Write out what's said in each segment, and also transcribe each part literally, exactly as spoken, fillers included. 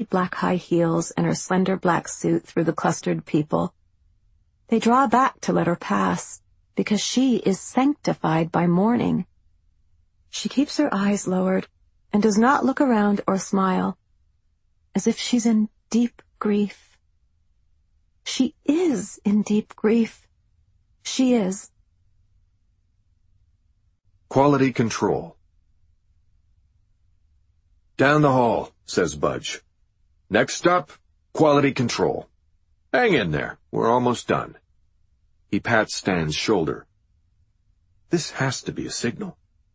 black high heels and her slender black suit through the clustered people. They draw back to let her pass, because she is sanctified by mourning. She keeps her eyes lowered and does not look around or smile, as if she's in deep grief. She is in deep grief. She is. Quality control. Down the hall, says Budge. Next up, quality control. Hang in there. We're almost done. He pats Stan's shoulder. This has to be a signal.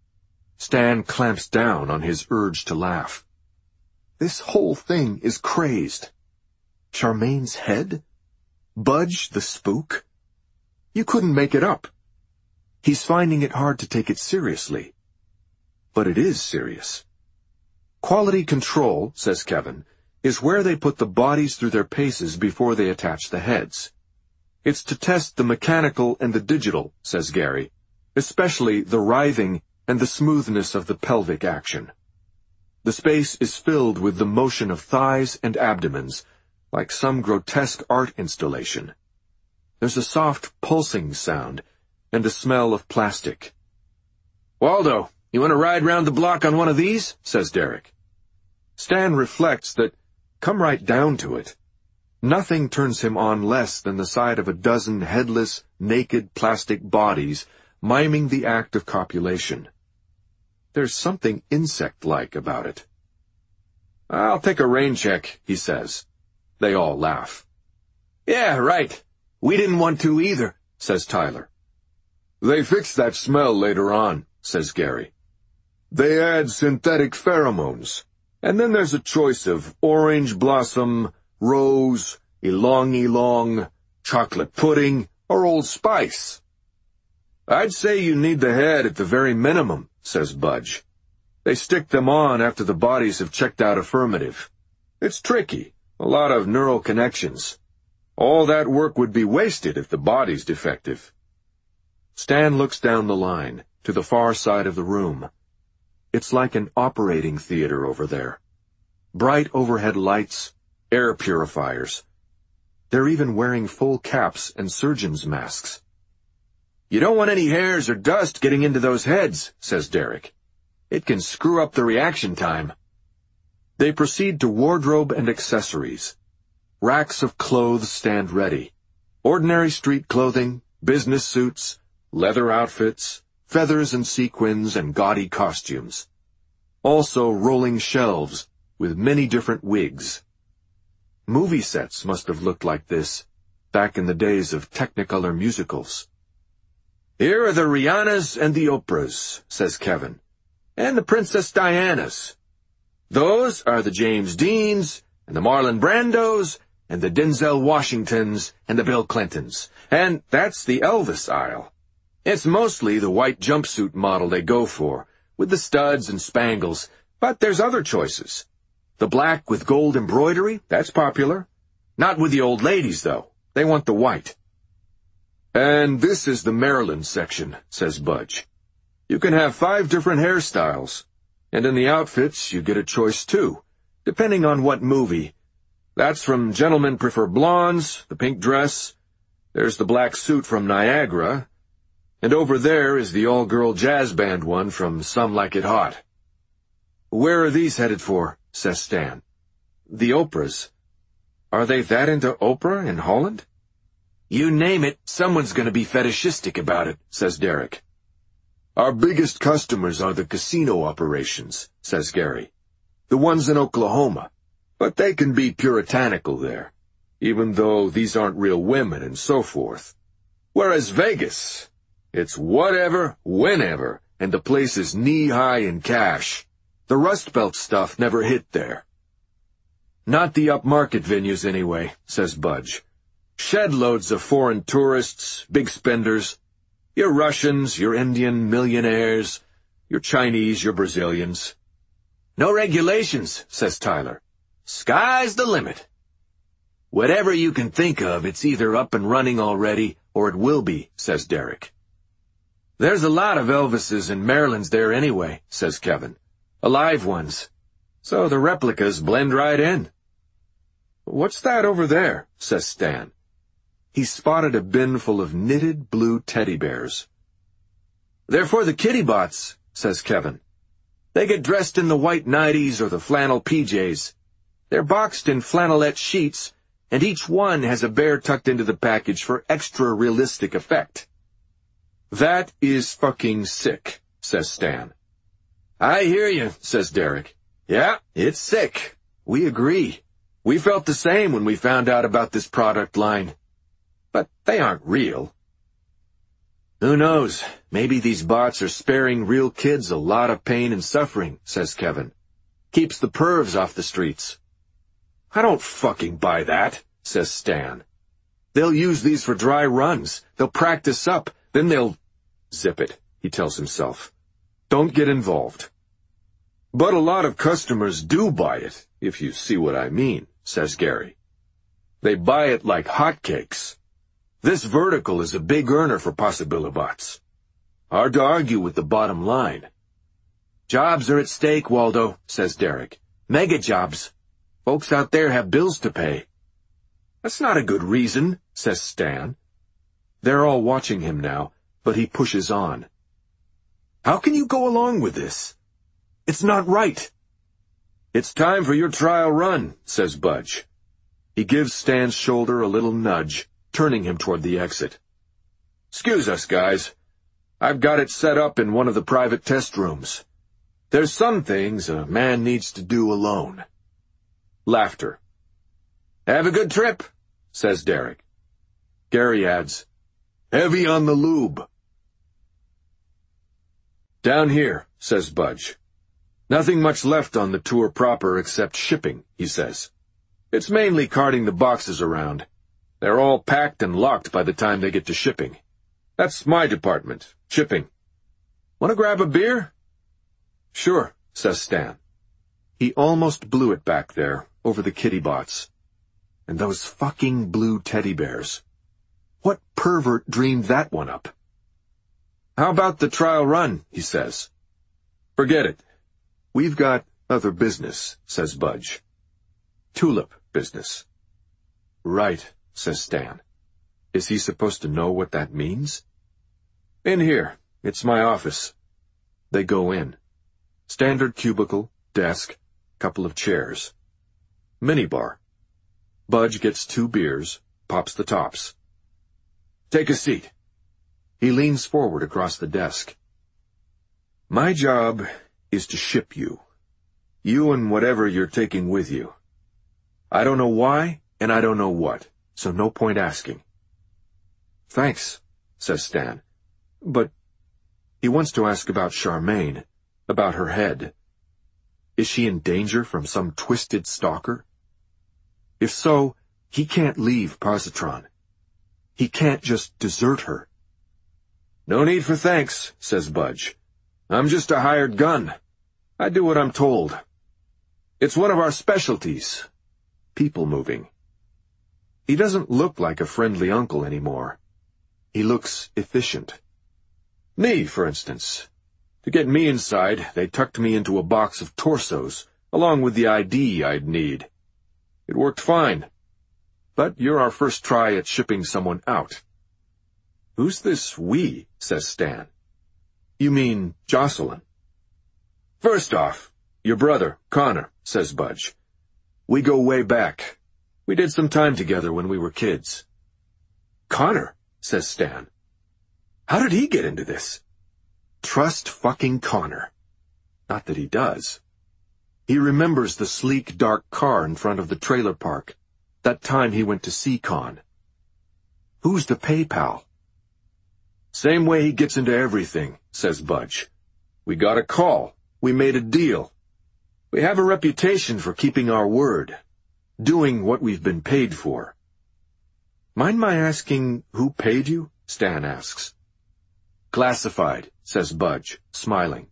Stan clamps down on his urge to laugh. This whole thing is crazed. Charmaine's head? Budge the spook? You couldn't make it up. He's finding it hard to take it seriously. But it is serious. Quality control, says Kevin, is where they put the bodies through their paces before they attach the heads. It's to test the mechanical and the digital, says Gary, especially the writhing and the smoothness of the pelvic action. The space is filled with the motion of thighs and abdomens, like some grotesque art installation. There's a soft pulsing sound and a smell of plastic. Waldo, you want to ride round the block on one of these? Says Derek. Stan reflects that, come right down to it, nothing turns him on less than the sight of a dozen headless, naked plastic bodies miming the act of copulation. There's something insect-like about it. I'll take a rain check, he says. They all laugh. Yeah, right. We didn't want to either, says Tyler. They fix that smell later on, says Gary. They add synthetic pheromones. And then there's a choice of orange blossom, rose, ylang-ylang, chocolate pudding, or Old Spice. I'd say you need the head at the very minimum, says Budge. They stick them on after the bodies have checked out affirmative. It's tricky, a lot of neural connections. All that work would be wasted if the body's defective. Stan looks down the line, to the far side of the room. It's like an operating theater over there. Bright overhead lights, air purifiers. They're even wearing full caps and surgeon's masks. You don't want any hairs or dust getting into those heads, says Derek. It can screw up the reaction time. They proceed to wardrobe and accessories. Racks of clothes stand ready. Ordinary street clothing, business suits, leather outfits, feathers and sequins and gaudy costumes. Also rolling shelves with many different wigs. Movie sets must have looked like this back in the days of Technicolor musicals. Here are the Rihannas and the Oprahs, says Kevin, and the Princess Dianas. Those are the James Deans and the Marlon Brandos and the Denzel Washingtons and the Bill Clintons. And that's the Elvis aisle. It's mostly the white jumpsuit model they go for, with the studs and spangles, but there's other choices. The black with gold embroidery, that's popular. Not with the old ladies, though. They want the white. And this is the Maryland section, says Budge. You can have five different hairstyles, and in the outfits you get a choice too, depending on what movie. That's from Gentlemen Prefer Blondes, the pink dress. There's the black suit from Niagara. And over there is the all-girl jazz band one from Some Like It Hot. Where are these headed for? Says Stan. The Oprahs. Are they that into Oprah in Holland? You name it, someone's going to be fetishistic about it, says Derek. Our biggest customers are the casino operations, says Gary. The ones in Oklahoma. But they can be puritanical there, even though these aren't real women and so forth. Whereas Vegas, it's whatever, whenever, and the place is knee-high in cash. The Rust Belt stuff never hit there. Not the upmarket venues anyway, says Budge. Shed loads of foreign tourists, big spenders. Your Russians, your Indian millionaires, your Chinese, your Brazilians. No regulations, says Tyler. Sky's the limit. Whatever you can think of, it's either up and running already, or it will be, says Derek. There's a lot of Elvises and Marilyns there anyway, says Kevin. Alive ones. So the replicas blend right in. "What's that over there?" says Stan. He spotted a bin full of knitted blue teddy bears. "They're for the kitty bots," says Kevin. "They get dressed in the white nighties or the flannel P Js. They're boxed in flannelette sheets, and each one has a bear tucked into the package for extra realistic effect." "That is fucking sick," says Stan. "I hear you," says Derek. "Yeah, it's sick. We agree. We felt the same when we found out about this product line. But they aren't real." "Who knows? Maybe these bots are sparing real kids a lot of pain and suffering," says Kevin. "Keeps the pervs off the streets." "I don't fucking buy that," says Stan. "They'll use these for dry runs. They'll practice up. Then they'll—" "Zip it," he tells himself. "Don't get involved." "But a lot of customers do buy it, if you see what I mean," says Gary. "They buy it like hotcakes. This vertical is a big earner for Possibilibots. Hard to argue with the bottom line." "Jobs are at stake, Waldo," says Derek. "Mega jobs. Folks out there have bills to pay." "That's not a good reason," says Stan. They're all watching him now, but he pushes on. "How can you go along with this? It's not right." "It's time for your trial run," says Budge. He gives Stan's shoulder a little nudge, turning him toward the exit. "Excuse us, guys. I've got it set up in one of the private test rooms. There's some things a man needs to do alone." Laughter. "Have a good trip," says Derek. Gary adds, "Heavy on the lube." "Down here," says Budge. "Nothing much left on the tour proper except shipping," he says. "It's mainly carting the boxes around. They're all packed and locked by the time they get to shipping. That's my department, shipping. Want to grab a beer?" "Sure," says Stan. He almost blew it back there, over the kitty bots. And those fucking blue teddy bears. What pervert dreamed that one up? "How about the trial run?" he says. "Forget it. We've got other business," says Budge. "Tulip business." "Right," says Stan. Is he supposed to know what that means? "In here. It's my office." They go in. Standard cubicle, desk, couple of chairs. Minibar. Budge gets two beers, pops the tops. "Take a seat." He leans forward across the desk. "My job is to ship you. You and whatever you're taking with you. I don't know why, and I don't know what, so no point asking." "Thanks," says Stan. "But—" He wants to ask about Charmaine, about her head. Is she in danger from some twisted stalker? If so, he can't leave Positron. He can't just desert her. "No need for thanks," says Budge. "I'm just a hired gun. I do what I'm told. It's one of our specialties. People moving." He doesn't look like a friendly uncle anymore. He looks efficient. Me, for instance. To get me inside, they tucked me into a box of torsos, along with the I D I'd need. It worked fine. But you're our first try at shipping someone out. "Who's this we?" says Stan. "You mean Jocelyn?" "First off, your brother, Connor," says Budge. "We go way back. We did some time together when we were kids." "Connor?" says Stan. "How did he get into this?" Trust fucking Connor. Not that he does. He remembers the sleek, dark car in front of the trailer park, that time he went to C-Con. Who's the PayPal? "Same way he gets into everything," says Budge. "We got a call. We made a deal. We have a reputation for keeping our word, doing what we've been paid for." "Mind my asking who paid you?" Stan asks. "Classified," says Budge, smiling.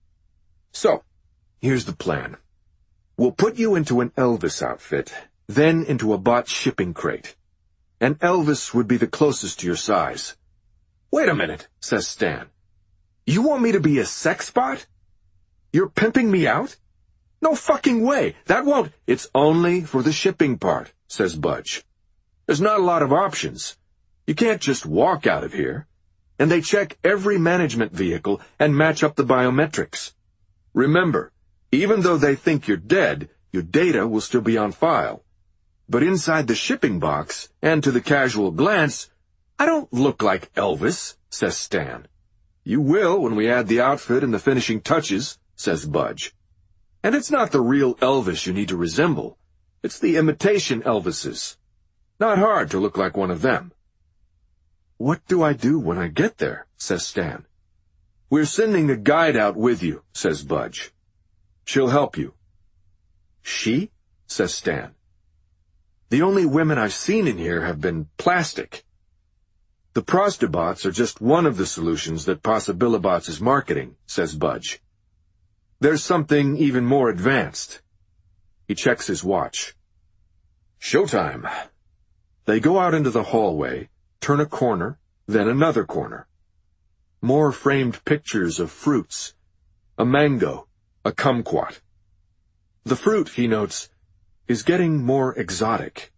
"So, here's the plan. We'll put you into an Elvis outfit, then into a bot shipping crate. And Elvis would be the closest to your size." "Wait a minute," says Stan. "You want me to be a sex bot? You're pimping me out?" No fucking way. That won't... It's only for the shipping part, says Budge. There's not a lot of options. You can't just walk out of here. And they check every management vehicle and match up the biometrics. Remember, even though they think you're dead, your data will still be on file. But inside the shipping box, and to the casual glance, I don't look like Elvis, says Stan. You will when we add the outfit and the finishing touches, says Budge. And it's not the real Elvis you need to resemble. It's the imitation Elvises. Not hard to look like one of them. What do I do when I get there, says Stan. We're sending a guide out with you, says Budge. She'll help you. She? Says Stan. The only women I've seen in here have been plastic. The Prostobots are just one of the solutions that Possibilibots is marketing, says Budge. There's something even more advanced. He checks his watch. Showtime. They go out into the hallway, turn a corner, then another corner. More framed pictures of fruits. A mango, a kumquat. The fruit, he notes, is getting more exotic.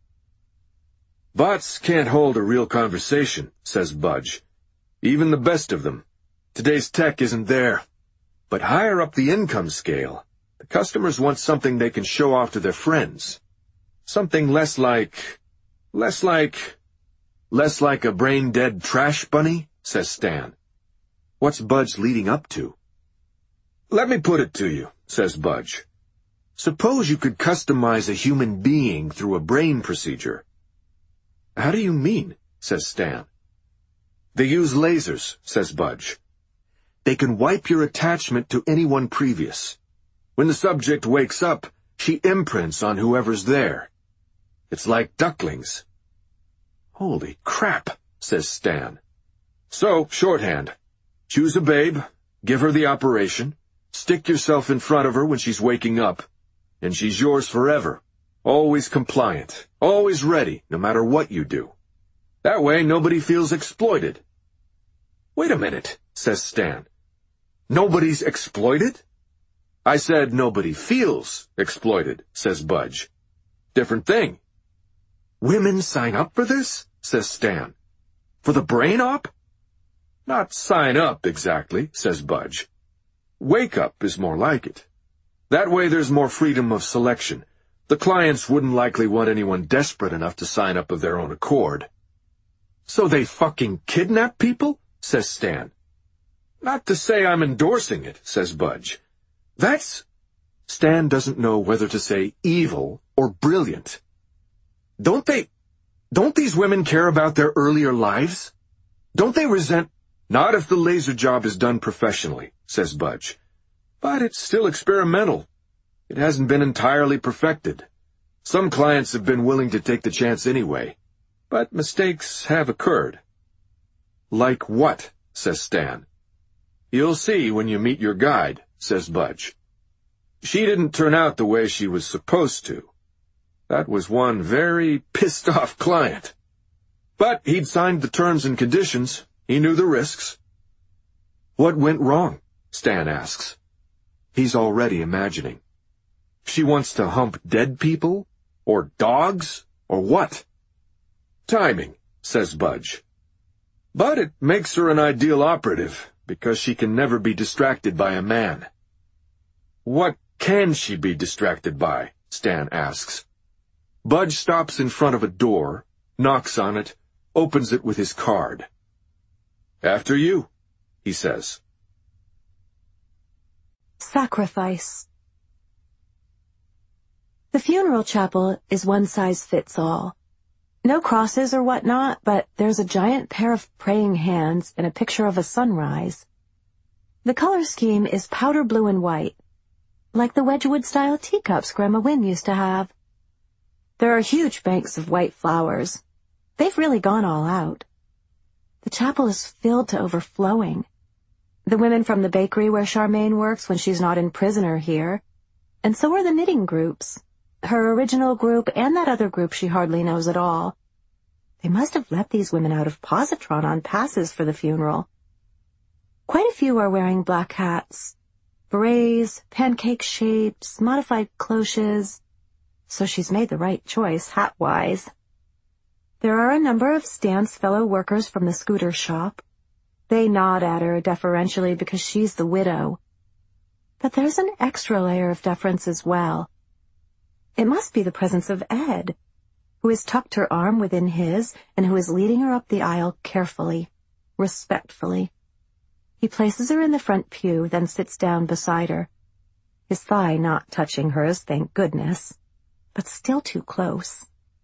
Bots can't hold a real conversation, says Budge. Even the best of them. Today's tech isn't there. But higher up the income scale, the customers want something they can show off to their friends. Something less like... less like... less like a brain-dead trash bunny, says Stan. What's Budge leading up to? Let me put it to you, says Budge. Suppose you could customize a human being through a brain procedure. How do you mean? Says Stan. They use lasers, says Budge. They can wipe your attachment to anyone previous. When the subject wakes up, she imprints on whoever's there. It's like ducklings. Holy crap, says Stan. So, shorthand. Choose a babe, give her the operation, stick yourself in front of her when she's waking up, and she's yours forever. Always compliant, always ready, no matter what you do. That way nobody feels exploited. Wait a minute, says Stan. Nobody's exploited? I said nobody feels exploited, says Budge. Different thing. Women sign up for this? Says Stan. For the brain op? Not sign up exactly, says Budge. Wake up is more like it. That way there's more freedom of selection. The clients wouldn't likely want anyone desperate enough to sign up of their own accord. So they fucking kidnap people? Says Stan. Not to say I'm endorsing it, says Budge. That's... Stan doesn't know whether to say evil or brilliant. Don't they... Don't these women care about their earlier lives? Don't they resent... Not if the laser job is done professionally, says Budge. But it's still experimental. It hasn't been entirely perfected. Some clients have been willing to take the chance anyway. But mistakes have occurred. Like what? Says Stan. You'll see when you meet your guide, says Budge. She didn't turn out the way she was supposed to. That was one very pissed-off client. But he'd signed the terms and conditions. He knew the risks. What went wrong? Stan asks. He's already imagining. She wants to hump dead people? Or dogs? Or what? Timing, says Budge. But it makes her an ideal operative, because she can never be distracted by a man. What can she be distracted by? Stan asks. Budge stops in front of a door, knocks on it, opens it with his card. After you, he says. Sacrifice. The funeral chapel is one size fits all. No crosses or whatnot, but there's a giant pair of praying hands and a picture of a sunrise. The color scheme is powder blue and white, like the Wedgwood-style teacups Grandma Wynne used to have. There are huge banks of white flowers. They've really gone all out. The chapel is filled to overflowing. The women from the bakery where Charmaine works when she's not in prison are here, and so are the knitting groups. Her original group and that other group she hardly knows at all. They must have let these women out of positron on passes for the funeral. Quite a few are wearing black hats. berets, pancake shapes, modified cloches. So she's made the right choice, hat-wise. There are a number of Stan's fellow workers from the scooter shop. They nod at her deferentially because she's the widow. But there's an extra layer of deference as well. It must be the presence of Ed, who has tucked her arm within his and who is leading her up the aisle carefully, respectfully. He places her in the front pew, then sits down beside her, his thigh not touching hers, thank goodness, but still too close.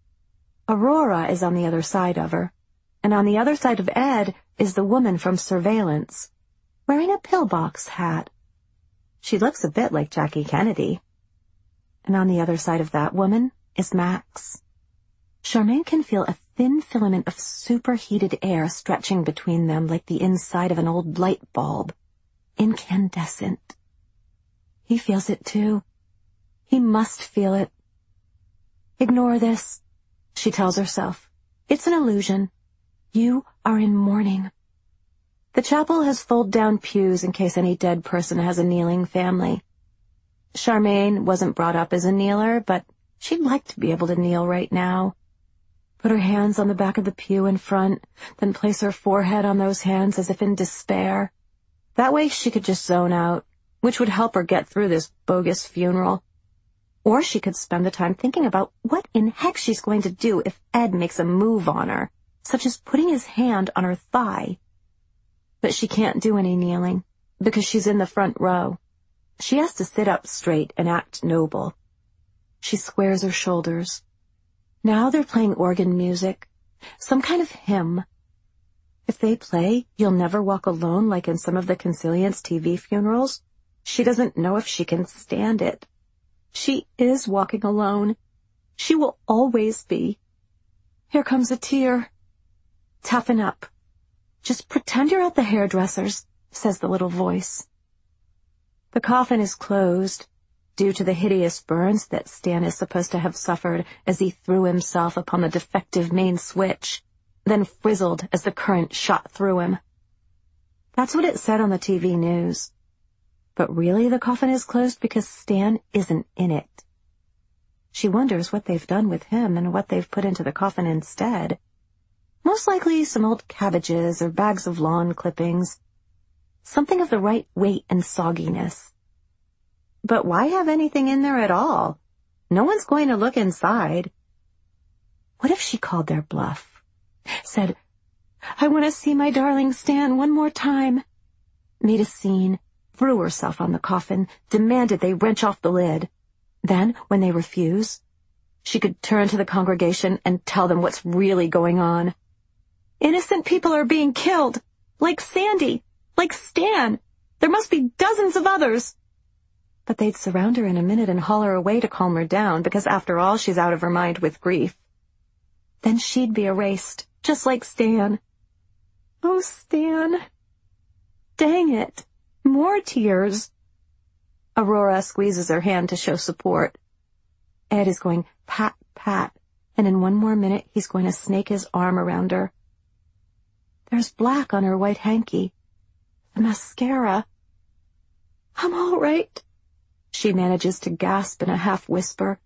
Aurora is on the other side of her, and on the other side of Ed is the woman from Surveillance, wearing a pillbox hat. She looks a bit like Jackie Kennedy. And on the other side of that woman is Max. Charmaine can feel a thin filament of superheated air stretching between them like the inside of an old light bulb. Incandescent. He feels it too. He must feel it. Ignore this, she tells herself. It's an illusion. You are in mourning. The chapel has fold-down pews in case any dead person has a kneeling family. Charmaine wasn't brought up as a kneeler, but she'd like to be able to kneel right now. Put her hands on the back of the pew in front, then place her forehead on those hands as if in despair. That way she could just zone out, which would help her get through this bogus funeral. Or she could spend the time thinking about what in heck she's going to do if Ed makes a move on her, such as putting his hand on her thigh. But she can't do any kneeling, because she's in the front row. She has to sit up straight and act noble. She squares her shoulders. Now they're playing organ music, some kind of hymn. If they play You'll Never Walk Alone like in some of the Consilience T V funerals, she doesn't know if she can stand it. She is walking alone. She will always be. Here comes a tear. Toughen up. Just pretend you're at the hairdresser's, says the little voice. The coffin is closed, due to the hideous burns that Stan is supposed to have suffered as he threw himself upon the defective main switch, then frizzled as the current shot through him. That's what it said on the T V news. But really the coffin is closed because Stan isn't in it. She wonders what they've done with him and what they've put into the coffin instead. Most likely some old cabbages or bags of lawn clippings. Something of the right weight and sogginess. But why have anything in there at all? No one's going to look inside. What if she called their bluff? Said, I want to see my darling Stan one more time. Made a scene, threw herself on the coffin, demanded they wrench off the lid. Then, when they refuse, she could turn to the congregation and tell them what's really going on. Innocent people are being killed. Like Sandy. Like Stan. There must be dozens of others. But they'd surround her in a minute and haul her away to calm her down, because after all, she's out of her mind with grief. Then she'd be erased, just like Stan. Oh, Stan. Dang it. More tears. Aurora squeezes her hand to show support. Ed is going pat, pat, and in one more minute he's going to snake his arm around her. There's black on her white hanky. The mascara. I'm all right. She manages to gasp in a half-whisper.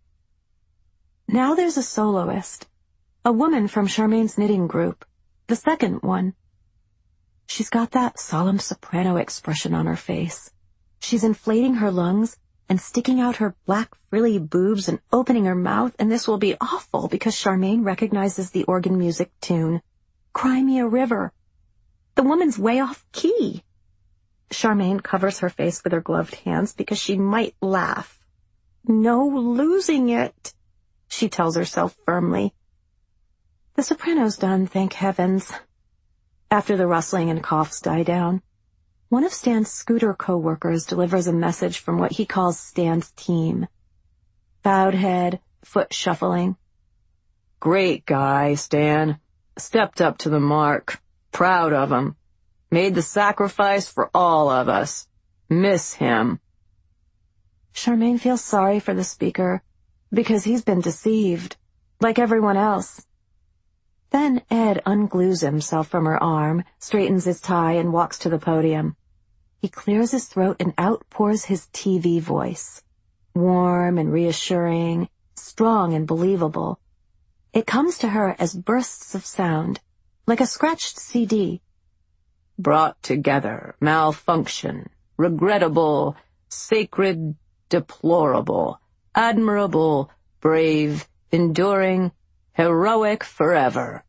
Now there's a soloist, a woman from Charmaine's knitting group, the second one. She's got that solemn soprano expression on her face. She's inflating her lungs and sticking out her black frilly boobs and opening her mouth, and this will be awful because Charmaine recognizes the organ music tune. Cry Me a River. The woman's way off key. Charmaine covers her face with her gloved hands because she might laugh. No losing it, she tells herself firmly. The soprano's done, thank heavens. After the rustling and coughs die down, one of Stan's scooter co-workers delivers a message from what he calls Stan's team. Bowed head, foot shuffling. Great guy, Stan. Stepped up to the mark. Proud of him. Made the sacrifice for all of us. Miss him. Charmaine feels sorry for the speaker, because he's been deceived, like everyone else. Then Ed unglues himself from her arm, straightens his tie, and walks to the podium. He clears his throat and outpours his T V voice. Warm and reassuring, strong and believable. It comes to her as bursts of sound, like a scratched C D. Brought together, malfunction, regrettable, sacred, deplorable, admirable, brave, enduring, heroic forever.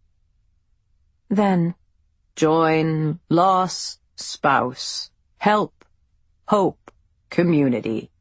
Then, join, loss, spouse, help, hope, community.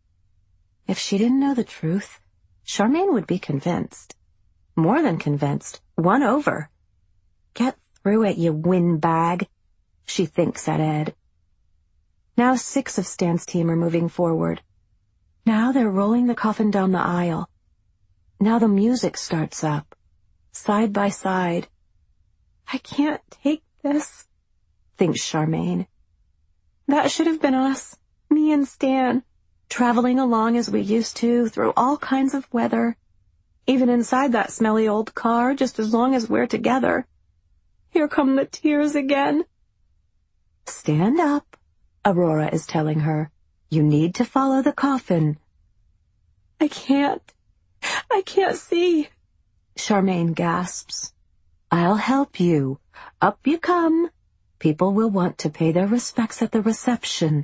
If she didn't know the truth, Charmaine would be convinced. More than convinced, won over. Get through it, you windbag, she thinks at Ed. Now six of Stan's team are moving forward. Now they're rolling the coffin down the aisle. Now the music starts up, side by side. I can't take this, thinks Charmaine. That should have been us, me and Stan, traveling along as we used to through all kinds of weather, even inside that smelly old car, just as long as we're together. Here come the tears again. Stand up, Aurora is telling her. You need to follow the coffin. I can't. I can't see, Charmaine gasps. I'll help you. Up you come. People will want to pay their respects at the reception.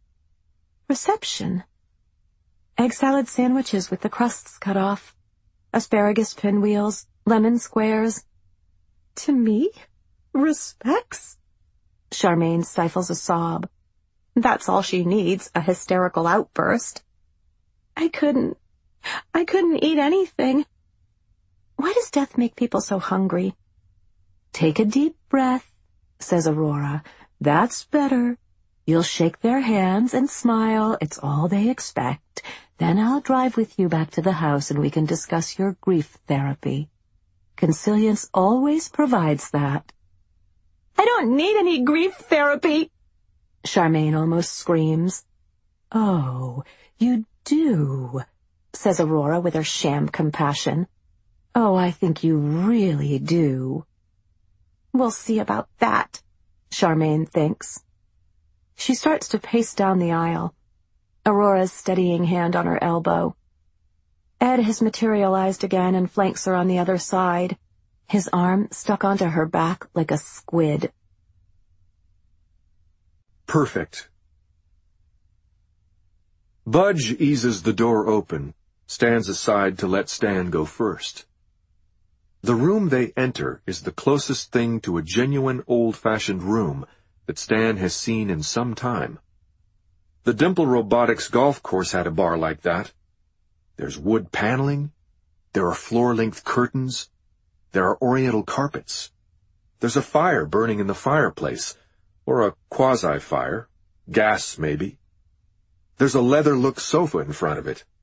Reception? Egg salad sandwiches with the crusts cut off. Asparagus pinwheels. Lemon squares. To me? Respects? Charmaine stifles a sob. That's all she needs, a hysterical outburst. I couldn't. I couldn't eat anything. Why does death make people so hungry? Take a deep breath, says Aurora. That's better. You'll shake their hands and smile. It's all they expect. Then I'll drive with you back to the house and we can discuss your grief therapy. Consilience always provides that. I don't need any grief therapy, Charmaine almost screams. Oh, you do, says Aurora with her sham compassion. Oh, I think you really do. We'll see about that, Charmaine thinks. She starts to pace down the aisle, Aurora's steadying hand on her elbow. Ed has materialized again and flanks her on the other side, his arm stuck onto her back like a squid. Perfect. Budge eases the door open, stands aside to let Stan go first. The room they enter is the closest thing to a genuine old-fashioned room that Stan has seen in some time. The Dimple Robotics golf course had a bar like that. There's wood paneling. There are floor-length curtains. There are oriental carpets. There's a fire burning in the fireplace, or a quasi-fire, gas maybe. There's a leather-look sofa in front of it.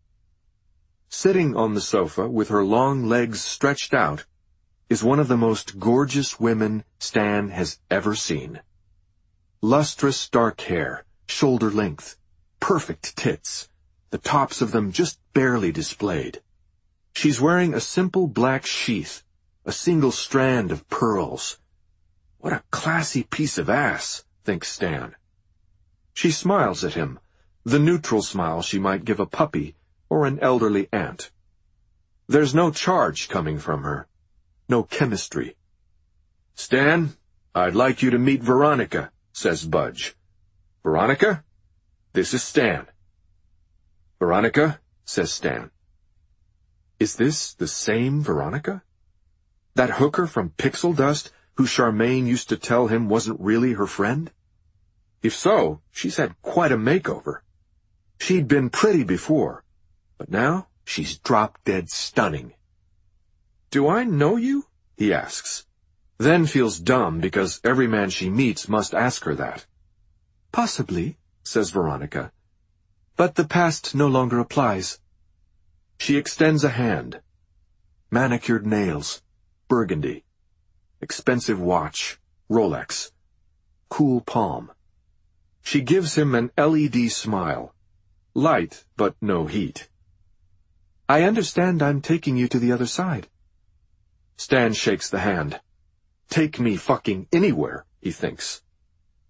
Sitting on the sofa with her long legs stretched out is one of the most gorgeous women Stan has ever seen. Lustrous dark hair, shoulder length, perfect tits, the tops of them just barely displayed. She's wearing a simple black sheath, a single strand of pearls. What a classy piece of ass, thinks Stan. She smiles at him, the neutral smile she might give a puppy or an elderly aunt. There's no charge coming from her, no chemistry. Stan, I'd like you to meet Veronica, says Budge. Veronica? This is Stan. Veronica, says Stan. Is this the same Veronica? That hooker from Pixel Dust who Charmaine used to tell him wasn't really her friend? If so, she's had quite a makeover. She'd been pretty before, but now she's drop-dead stunning. Do I know you? He asks, then feels dumb because every man she meets must ask her that. Possibly, says Veronica, but the past no longer applies. She extends a hand. Manicured nails, burgundy, expensive watch, Rolex, cool palm. She gives him an L E D smile, light but no heat. I understand I'm taking you to the other side. Stan shakes the hand. Take me fucking anywhere, he thinks.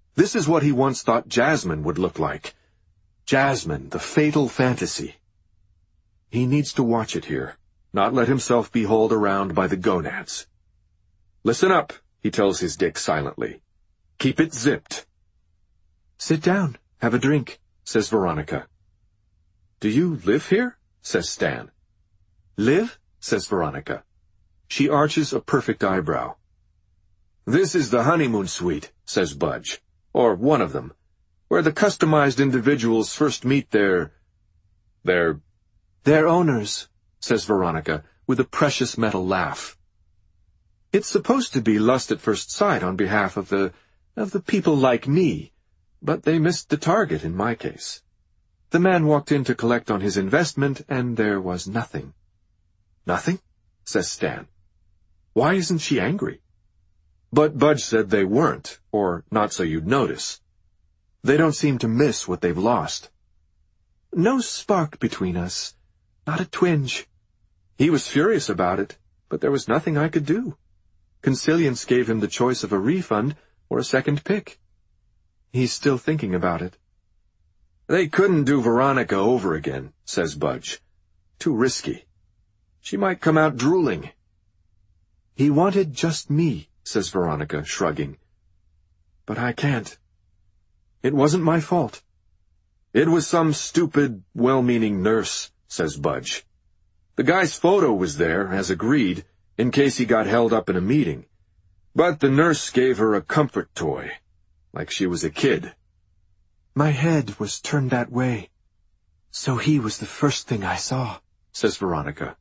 This is what he once thought Jasmine would look like. Jasmine, the fatal fantasy. He needs to watch it here, not let himself be hauled around by the gonads. Listen up, he tells his dick silently. Keep it zipped. Sit down, have a drink, says Veronica. Do you live here? Says Stan. Live? Says Veronica. She arches a perfect eyebrow. This is the honeymoon suite, says Budge, or one of them, where the customized individuals first meet their... their... their owners, says Veronica, with a precious metal laugh. It's supposed to be lust at first sight on behalf of the... of the people like me, but they missed the target in my case. The man walked in to collect on his investment, and there was nothing. Nothing? Says Stan. Why isn't she angry? But Budge said they weren't, or not so you'd notice. They don't seem to miss what they've lost. No spark between us. Not a twinge. He was furious about it, but there was nothing I could do. Consilience gave him the choice of a refund or a second pick. He's still thinking about it. They couldn't do Veronica over again, says Budge. Too risky. She might come out drooling. He wanted just me, says Veronica, shrugging. But I can't. It wasn't my fault. It was some stupid, well-meaning nurse, says Budge. The guy's photo was there, as agreed, in case he got held up in a meeting. But the nurse gave her a comfort toy, like she was a kid. My head was turned that way, so he was the first thing I saw, says Veronica.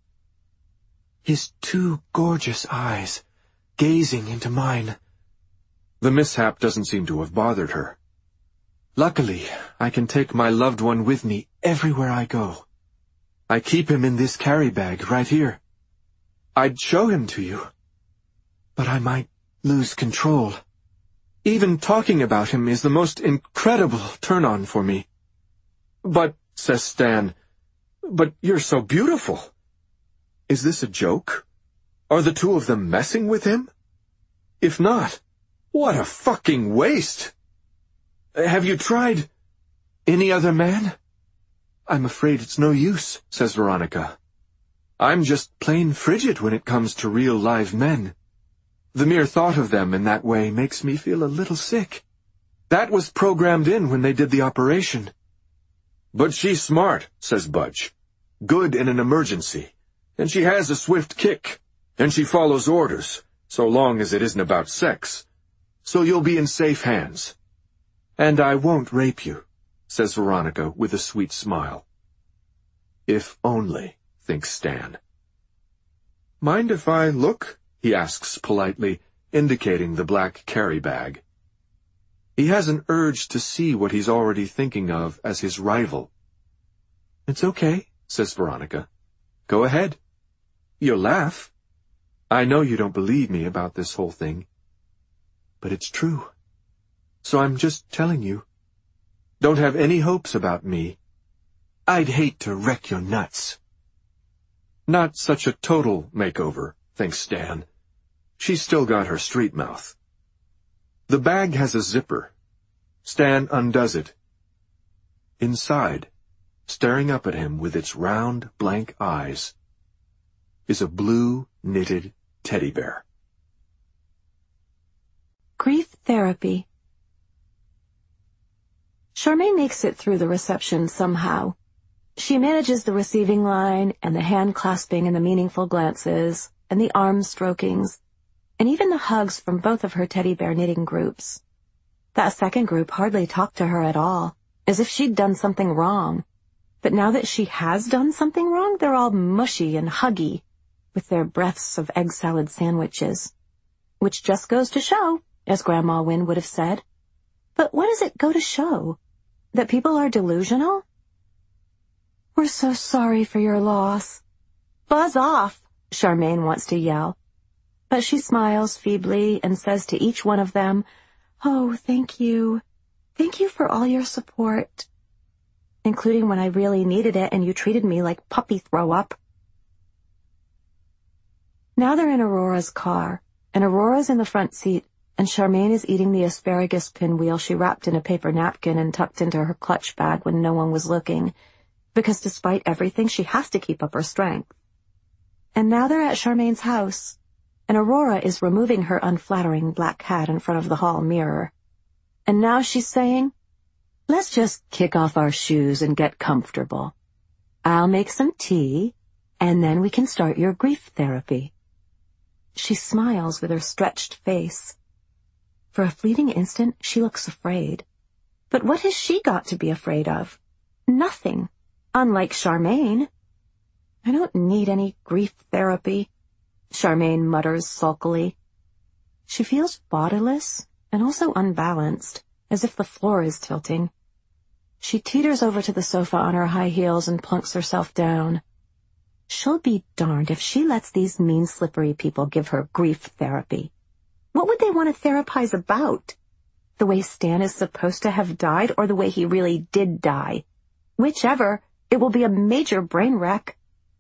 His two gorgeous eyes, gazing into mine. The mishap doesn't seem to have bothered her. Luckily, I can take my loved one with me everywhere I go. I keep him in this carry bag right here. I'd show him to you, but I might lose control. Even talking about him is the most incredible turn-on for me. But, says Stan, but you're so beautiful. Is this a joke? Are the two of them messing with him? If not, what a fucking waste! Have you tried any other man? I'm afraid it's no use, says Veronica. I'm just plain frigid when it comes to real live men. The mere thought of them in that way makes me feel a little sick. That was programmed in when they did the operation. But she's smart, says Budge. Good in an emergency. And she has a swift kick. And she follows orders, so long as it isn't about sex. So you'll be in safe hands. And I won't rape you, says Veronica with a sweet smile. If only, thinks Stan. Mind if I look? He asks politely, indicating the black carry bag. He has an urge to see what he's already thinking of as his rival. It's okay, says Veronica. Go ahead. You'll laugh. I know you don't believe me about this whole thing. But it's true. So I'm just telling you. Don't have any hopes about me. I'd hate to wreck your nuts. Not such a total makeover, thinks Stan. She's still got her street mouth. The bag has a zipper. Stan undoes it. Inside, staring up at him with its round, blank eyes, is a blue, knitted teddy bear. Grief therapy. Charmaine makes it through the reception somehow. She manages the receiving line, and the hand-clasping and the meaningful glances, and the arm-strokings, and even the hugs from both of her teddy bear knitting groups. That second group hardly talked to her at all, as if she'd done something wrong. But now that she has done something wrong, they're all mushy and huggy, with their breaths of egg salad sandwiches. Which just goes to show, as Grandma Wynne would have said. But what does it go to show? That people are delusional? We're so sorry for your loss. Buzz off, Charmaine wants to yell. But she smiles feebly and says to each one of them, Oh, thank you. Thank you for all your support. Including when I really needed it and you treated me like puppy throw-up. Now they're in Aurora's car, and Aurora's in the front seat, and Charmaine is eating the asparagus pinwheel she wrapped in a paper napkin and tucked into her clutch bag when no one was looking, because despite everything, she has to keep up her strength. And now they're at Charmaine's house, and Aurora is removing her unflattering black hat in front of the hall mirror. And now she's saying, "Let's just kick off our shoes and get comfortable. I'll make some tea, and then we can start your grief therapy." She smiles with her stretched face. For a fleeting instant, she looks afraid. But what has she got to be afraid of? Nothing, unlike Charmaine. "I don't need any grief therapy," Charmaine mutters sulkily. She feels bodiless and also unbalanced, as if the floor is tilting. She teeters over to the sofa on her high heels and plunks herself down. She'll be darned if she lets these mean, slippery people give her grief therapy. What would they want to therapize about? The way Stan is supposed to have died, or the way he really did die? Whichever, it will be a major brain wreck.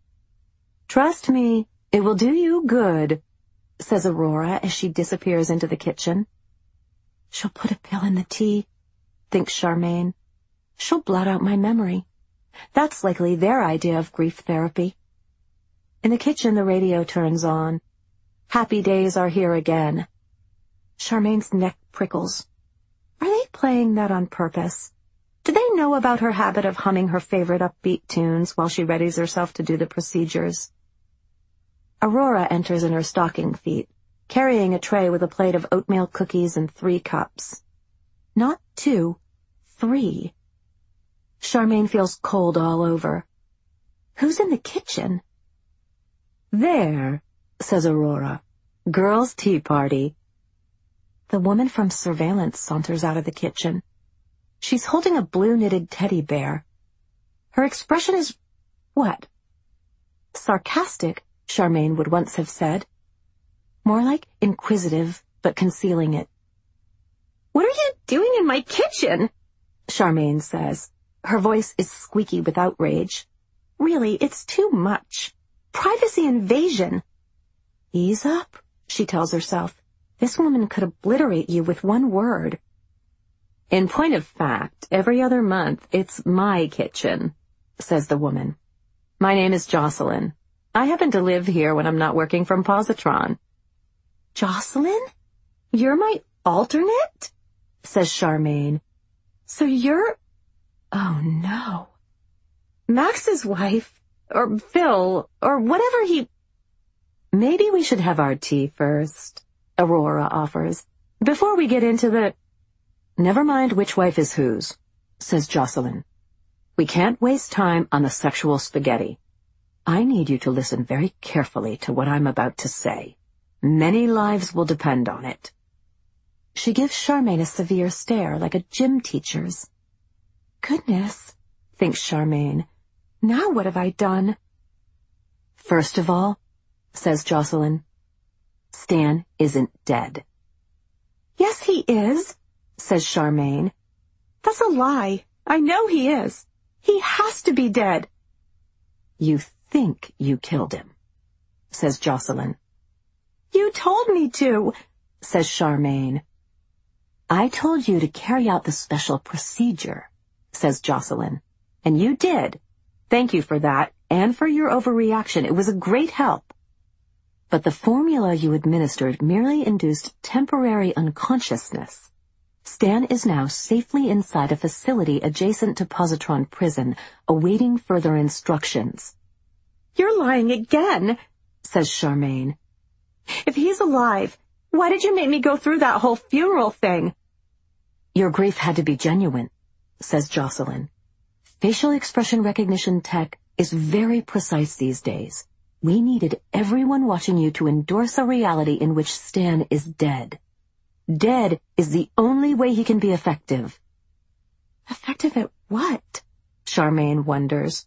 "Trust me, it will do you good," says Aurora as she disappears into the kitchen. "She'll put a pill in the tea," thinks Charmaine. "She'll blot out my memory. That's likely their idea of grief therapy." In the kitchen, the radio turns on. Happy Days Are Here Again. Charmaine's neck prickles. Are they playing that on purpose? Do they know about her habit of humming her favorite upbeat tunes while she readies herself to do the procedures? Aurora enters in her stocking feet, carrying a tray with a plate of oatmeal cookies and three cups. Not two, three. Charmaine feels cold all over. Who's in the kitchen? "There," says Aurora. "Girls' tea party." The woman from surveillance saunters out of the kitchen. She's holding a blue-knitted teddy bear. Her expression is, what? Sarcastic, Charmaine would once have said. More like inquisitive, but concealing it. "What are you doing in my kitchen?" Charmaine says. Her voice is squeaky with outrage. Really, it's too much. Privacy invasion. "Ease up," she tells herself. "This woman could obliterate you with one word." "In point of fact, every other month it's my kitchen," says the woman. "My name is Jocelyn. I happen to live here when I'm not working from Positron." "Jocelyn? You're my alternate?" says Charmaine. "So you're... oh no. Max's wife, or Phil, or whatever he..." "Maybe we should have our tea first," Aurora offers, "before we get into the..." "Never mind which wife is whose," says Jocelyn. "We can't waste time on the sexual spaghetti. I need you to listen very carefully to what I'm about to say. Many lives will depend on it." She gives Charmaine a severe stare, like a gym teacher's. Goodness, thinks Charmaine. Now what have I done? "First of all," says Jocelyn, "Stan isn't dead." "Yes, he is," says Charmaine. "That's a lie. I know he is. He has to be dead." "You think you killed him," says Jocelyn. "You told me to," says Charmaine. "I told you to carry out the special procedure," says Jocelyn. "And you did. Thank you for that, and for your overreaction. It was a great help. But the formula you administered merely induced temporary unconsciousness. Stan is now safely inside a facility adjacent to Positron Prison, awaiting further instructions." "You're lying again," says Charmaine. "If he's alive, why did you make me go through that whole funeral thing?" "Your grief had to be genuine," says Jocelyn. "Facial expression recognition tech is very precise these days. We needed everyone watching you to endorse a reality in which Stan is dead. Dead is the only way he can be effective." "Effective at what?" Charmaine wonders.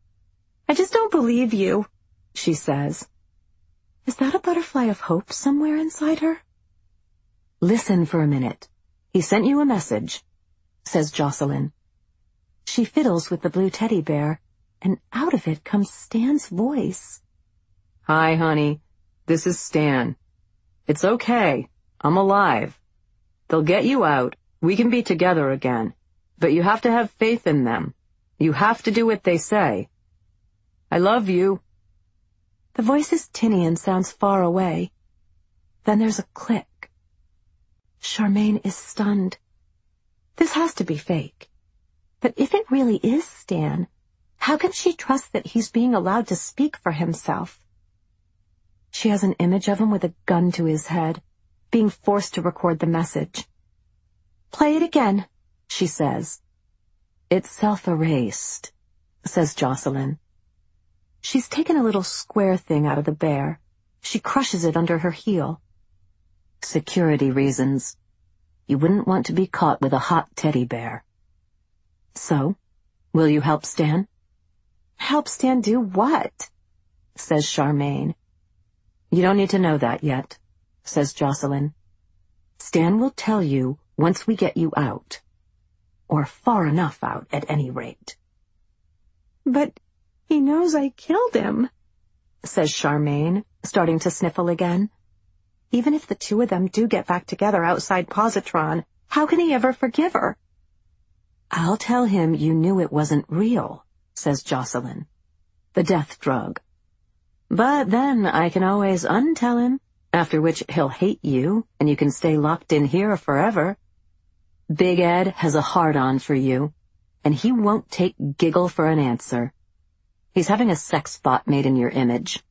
"I just don't believe you," she says. Is that a butterfly of hope somewhere inside her? "Listen for a minute. He sent you a message," says Jocelyn. She fiddles with the blue teddy bear, and out of it comes Stan's voice. "Hi, honey. This is Stan. It's okay. I'm alive. They'll get you out. We can be together again. But you have to have faith in them. You have to do what they say. I love you. The voice is tinny and sounds far away. Then there's a click. Charmaine is stunned. This has to be fake. But if it really is Stan, how can she trust that he's being allowed to speak for himself? She has an image of him with a gun to his head, being forced to record the message. Play it again, she says. It's self-erased, says Jocelyn. She's taken a little square thing out of the bear. She crushes it under her heel. Security reasons. You wouldn't want to be caught with a hot teddy bear. So, will you help Stan? Help Stan do what? Says Charmaine. You don't need to know that yet, says Jocelyn. Stan will tell you once we get you out. Or far enough out, at any rate. But he knows I killed him, says Charmaine, starting to sniffle again. Even if the two of them do get back together outside Positron, how can he ever forgive her? I'll tell him you knew it wasn't real, says Jocelyn. The death drug. But then I can always untell him, after which he'll hate you, and you can stay locked in here forever. Big Ed has a hard-on for you, and he won't take giggle for an answer. He's having a sex bot made in your image.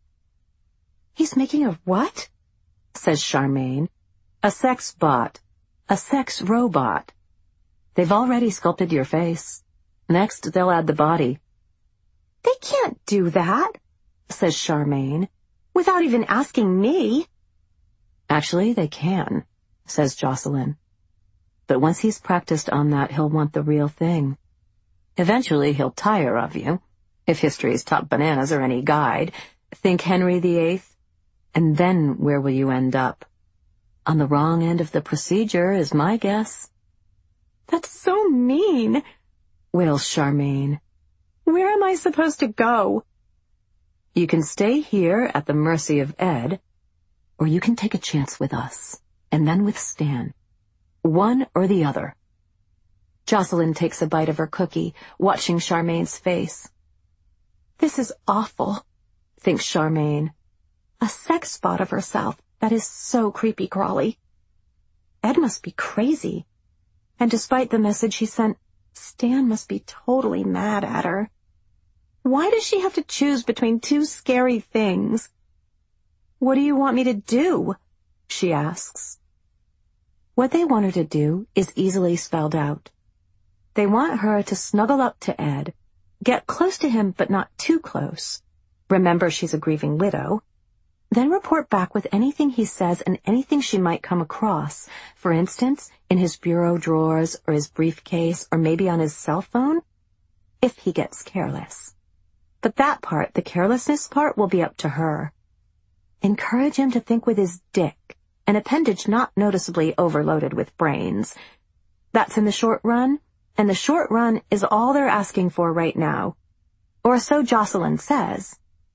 He's making a what? Says Charmaine. A sex bot. A sex robot. They've already sculpted your face. Next, they'll add the body. They can't do that, says Charmaine, without even asking me. Actually, they can, says Jocelyn. But once he's practiced on that, he'll want the real thing. Eventually, he'll tire of you. If history's top bananas are any guide, think Henry the Eighth. And then where will you end up? On the wrong end of the procedure is my guess. That's so mean, wails Charmaine. Where am I supposed to go? You can stay here at the mercy of Ed, or you can take a chance with us, and then with Stan. One or the other. Jocelyn takes a bite of her cookie, watching Charmaine's face. This is awful, thinks Charmaine. A sex bot of herself, that is so creepy-crawly. Ed must be crazy. And despite the message he sent, Stan must be totally mad at her. Why does she have to choose between two scary things? What do you want me to do? She asks. What they want her to do is easily spelled out. They want her to snuggle up to Ed, get close to him but not too close. Remember she's a grieving widow. Then report back with anything he says and anything she might come across, for instance, in his bureau drawers or his briefcase or maybe on his cell phone, if he gets careless. But that part, the carelessness part, will be up to her. Encourage him to think with his dick, an appendage not noticeably overloaded with brains. That's in the short run, and the short run is all they're asking for right now. Or so Jocelyn says.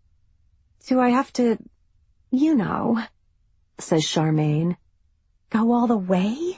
Do I have to... You know, says Charmaine, go all the way?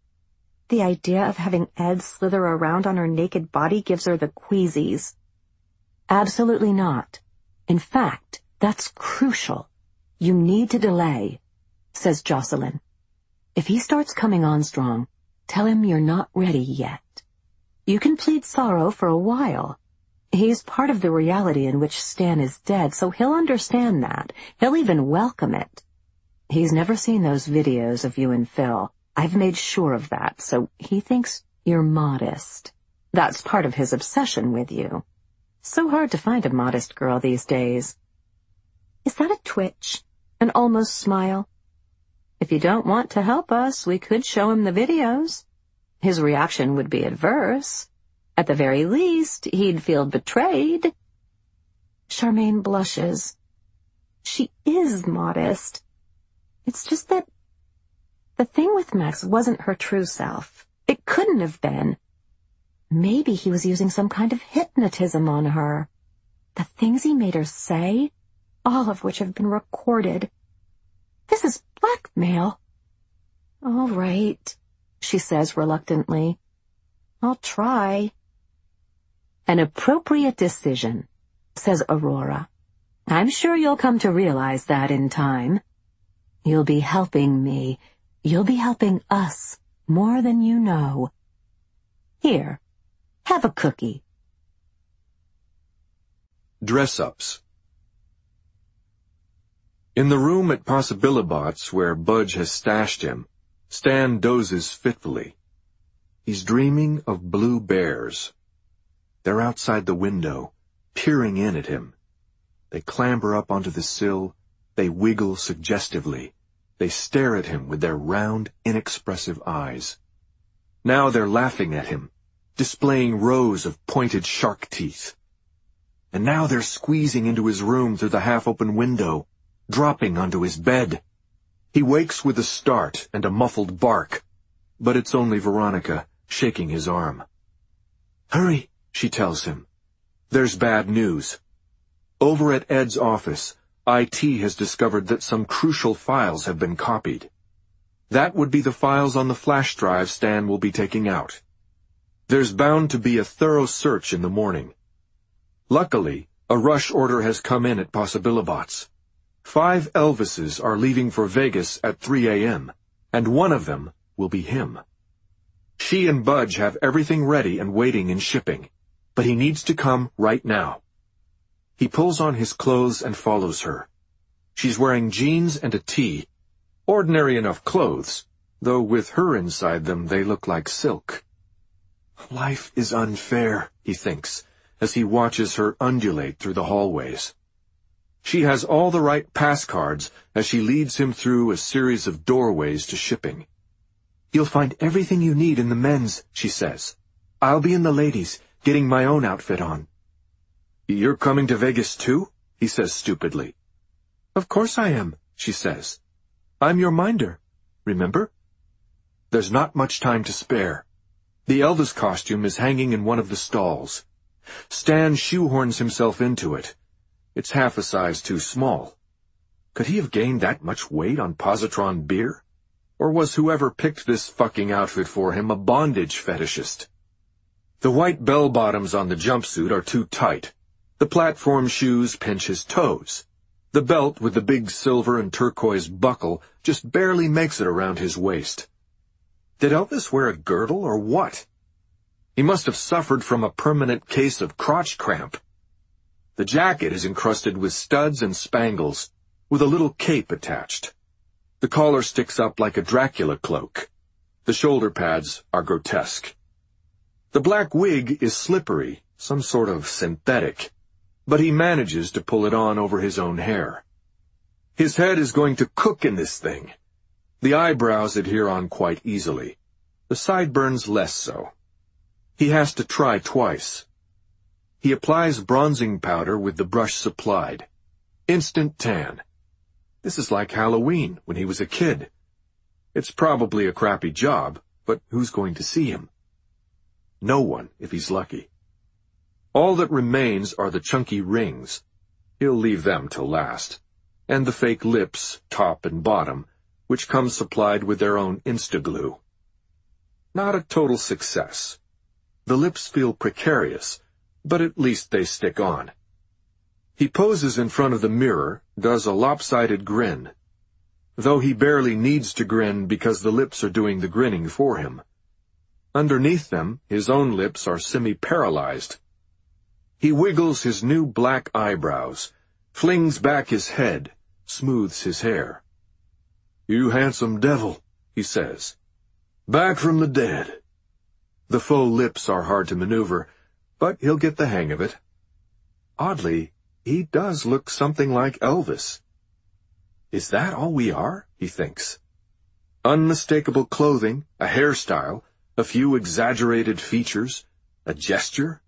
The idea of having Ed slither around on her naked body gives her the queasies. Absolutely not. In fact, that's crucial. You need to delay, says Jocelyn. If he starts coming on strong, tell him you're not ready yet. You can plead sorrow for a while. He's part of the reality in which Stan is dead, so he'll understand that. He'll even welcome it. He's never seen those videos of you and Phil. I've made sure of that, so he thinks you're modest. That's part of his obsession with you. So hard to find a modest girl these days. Is that a twitch? An almost smile? If you don't want to help us, we could show him the videos. His reaction would be adverse. At the very least, he'd feel betrayed. Charmaine blushes. She is modest. It's just that the thing with Max wasn't her true self. It couldn't have been. Maybe he was using some kind of hypnotism on her. The things he made her say, all of which have been recorded. This is blackmail. All right, she says reluctantly. I'll try. An appropriate decision, says Aurora. I'm sure you'll come to realize that in time. You'll be helping me. You'll be helping us more than you know. Here, have a cookie. Dress-ups. In the room at Possibilibots, where Budge has stashed him, Stan dozes fitfully. He's dreaming of blue bears. They're outside the window, peering in at him. They clamber up onto the sill. They wiggle suggestively. They stare at him with their round, inexpressive eyes. Now they're laughing at him, displaying rows of pointed shark teeth. And now they're squeezing into his room through the half-open window, dropping onto his bed. He wakes with a start and a muffled bark, but it's only Veronica, shaking his arm. Hurry, she tells him. There's bad news. Over at Ed's office, I T has discovered that some crucial files have been copied. That would be the files on the flash drive Stan will be taking out. There's bound to be a thorough search in the morning. Luckily, a rush order has come in at Possibilibots. Five Elvises are leaving for Vegas at three a m, and one of them will be him. She and Budge have everything ready and waiting in shipping, but he needs to come right now. He pulls on his clothes and follows her. She's wearing jeans and a tee, ordinary enough clothes, though with her inside them they look like silk. Life is unfair, he thinks, as he watches her undulate through the hallways. She has all the right pass cards as she leads him through a series of doorways to shipping. You'll find everything you need in the men's, she says. I'll be in the ladies, getting my own outfit on. You're coming to Vegas too? He says stupidly. Of course I am, she says. I'm your minder, remember? There's not much time to spare. The Elvis costume is hanging in one of the stalls. Stan shoehorns himself into it. It's half a size too small. Could he have gained that much weight on positron beer? Or was whoever picked this fucking outfit for him a bondage fetishist? The white bell-bottoms on the jumpsuit are too tight. The platform shoes pinch his toes. The belt with the big silver and turquoise buckle just barely makes it around his waist. Did Elvis wear a girdle or what? He must have suffered from a permanent case of crotch cramp. The jacket is encrusted with studs and spangles, with a little cape attached. The collar sticks up like a Dracula cloak. The shoulder pads are grotesque. The black wig is slippery, some sort of synthetic, but he manages to pull it on over his own hair. His head is going to cook in this thing. The eyebrows adhere on quite easily. The sideburns less so. He has to try twice. He applies bronzing powder with the brush supplied. Instant tan. This is like Halloween when he was a kid. It's probably a crappy job, but who's going to see him? No one, if he's lucky. All that remains are the chunky rings. He'll leave them till last. And the fake lips, top and bottom, which come supplied with their own Instaglue. Not a total success. The lips feel precarious, but at least they stick on. He poses in front of the mirror, does a lopsided grin, though he barely needs to grin because the lips are doing the grinning for him. Underneath them, his own lips are semi-paralyzed. He wiggles his new black eyebrows, flings back his head, smooths his hair. "You handsome devil," he says. "Back from the dead." The faux lips are hard to maneuver, but he'll get the hang of it. Oddly, he does look something like Elvis. Is that all we are? He thinks. Unmistakable clothing, a hairstyle, a few exaggerated features, a gesture.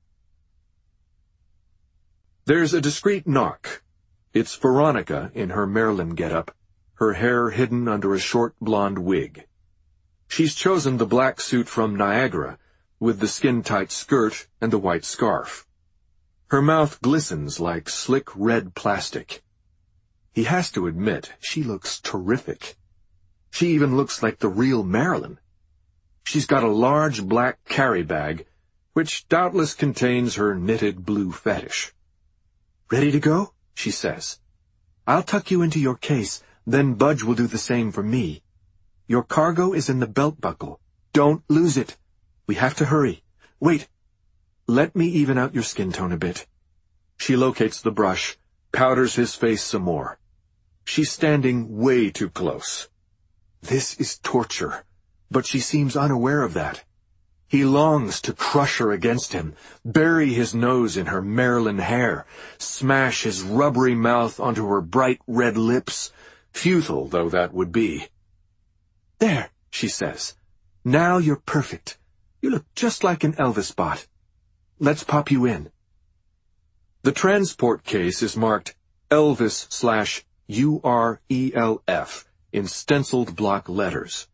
There's a discreet knock. It's Veronica in her Marilyn getup, her hair hidden under a short blonde wig. She's chosen the black suit from Niagara, with the skin-tight skirt and the white scarf. Her mouth glistens like slick red plastic. He has to admit, she looks terrific. She even looks like the real Marilyn. She's got a large black carry bag, which doubtless contains her knitted blue fetish. "Ready to go?" she says. "I'll tuck you into your case, then Budge will do the same for me. Your cargo is in the belt buckle. Don't lose it. We have to hurry. Wait. Let me even out your skin tone a bit." She locates the brush, powders his face some more. She's standing way too close. This is torture, but she seems unaware of that. He longs to crush her against him, bury his nose in her Maryland hair, smash his rubbery mouth onto her bright red lips, futile though that would be. "There," she says. "Now you're perfect. You look just like an Elvis bot. Let's pop you in." The transport case is marked Elvis slash U R E L F in stenciled block letters.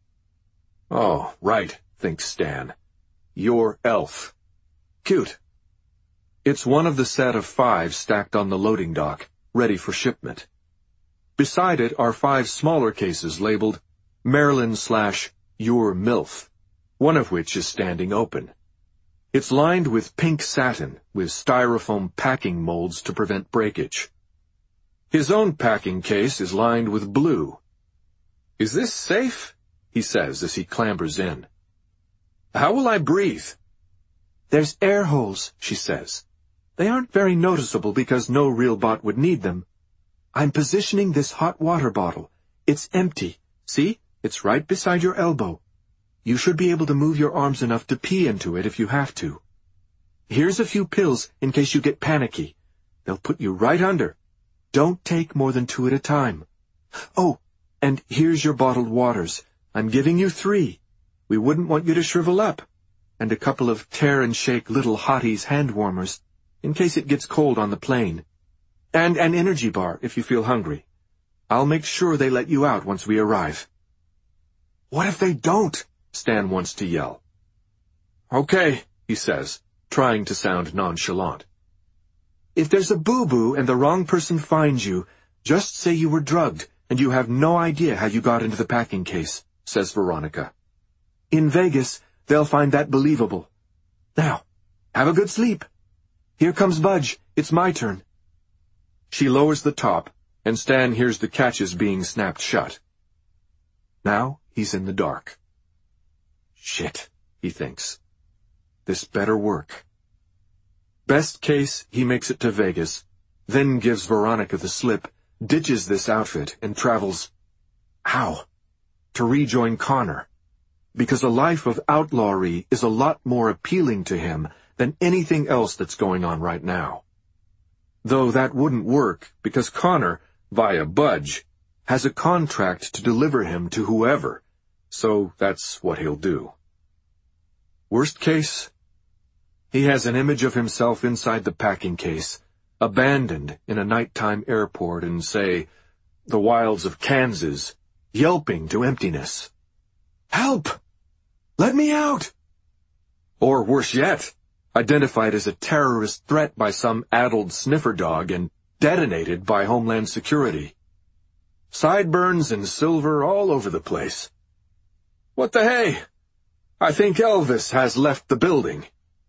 "Oh, right," thinks Stan. "Your elf. Cute." It's one of the set of five stacked on the loading dock, ready for shipment. Beside it are five smaller cases labeled Maryland slash Your MILF, one of which is standing open. It's lined with pink satin, with styrofoam packing molds to prevent breakage. His own packing case is lined with blue. "Is this safe?" he says as he clambers in. "How will I breathe?" "There's air holes," she says. "They aren't very noticeable because no real bot would need them. I'm positioning this hot water bottle. It's empty. See? It's right beside your elbow. You should be able to move your arms enough to pee into it if you have to. Here's a few pills in case you get panicky. They'll put you right under. Don't take more than two at a time. Oh, and here's your bottled waters. I'm giving you three. We wouldn't want you to shrivel up. And a couple of tear-and-shake little hotties hand warmers, in case it gets cold on the plane. And an energy bar if you feel hungry. I'll make sure they let you out once we arrive." "What if they don't?" Stan wants to yell. "Okay," he says, trying to sound nonchalant. "If there's a boo-boo and the wrong person finds you, just say you were drugged and you have no idea how you got into the packing case," says Veronica. "In Vegas, they'll find that believable. Now, have a good sleep. Here comes Budge. It's my turn." She lowers the top, and Stan hears the catches being snapped shut. Now he's in the dark. "Shit," he thinks. "This better work." Best case, he makes it to Vegas, then gives Veronica the slip, ditches this outfit, and travels... how? To rejoin Connor. Because a life of outlawry is a lot more appealing to him than anything else that's going on right now. Though that wouldn't work, because Connor, via Budge, has a contract to deliver him to whoever, so that's what he'll do. Worst case, he has an image of himself inside the packing case, abandoned in a nighttime airport in, say, the wilds of Kansas, yelping to emptiness. "Help! Let me out!" Or worse yet, identified as a terrorist threat by some addled sniffer dog and detonated by Homeland Security. Sideburns and silver all over the place. What the hey? I think Elvis has left the building.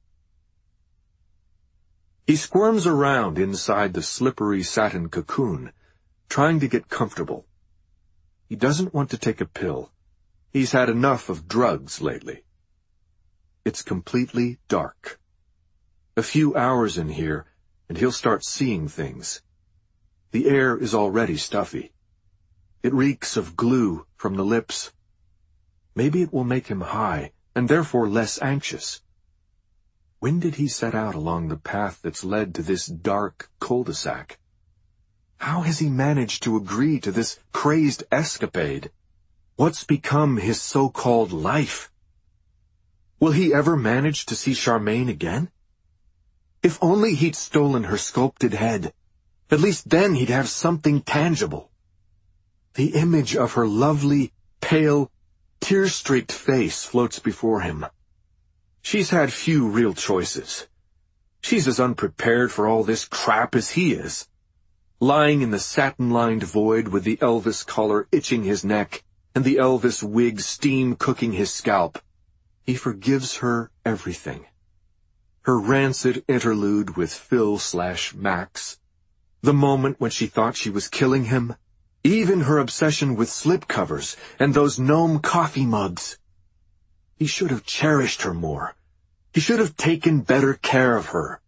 He squirms around inside the slippery satin cocoon, trying to get comfortable. He doesn't want to take a pill. He's had enough of drugs lately. It's completely dark. A few hours in here, and he'll start seeing things. The air is already stuffy. It reeks of glue from the lips. Maybe it will make him high, and therefore less anxious. When did he set out along the path that's led to this dark cul-de-sac? How has he managed to agree to this crazed escapade? What's become his so-called life? Will he ever manage to see Charmaine again? If only he'd stolen her sculpted head. At least then he'd have something tangible. The image of her lovely, pale, tear-streaked face floats before him. She's had few real choices. She's as unprepared for all this crap as he is. Lying in the satin-lined void with the Elvis collar itching his neck and the Elvis wig steam cooking his scalp. He forgives her everything. Her rancid interlude with Phil slash Max, the moment when she thought she was killing him, even her obsession with slipcovers and those gnome coffee mugs. He should have cherished her more. He should have taken better care of her.